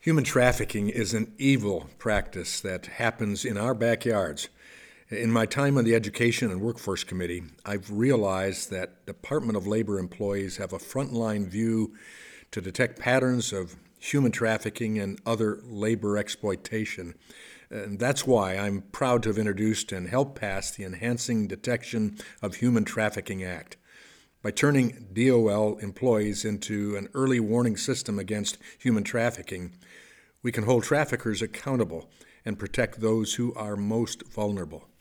Human trafficking is an evil practice that happens in our backyards. In my time on the Education and Workforce Committee, I've realized that Department of Labor employees have a frontline view to detect patterns of human trafficking and other labor exploitation. And that's why I'm proud to have introduced and helped pass the Enhancing Detection of Human Trafficking Act. By turning DOL employees into an early warning system against human trafficking, we can hold traffickers accountable and protect those who are most vulnerable.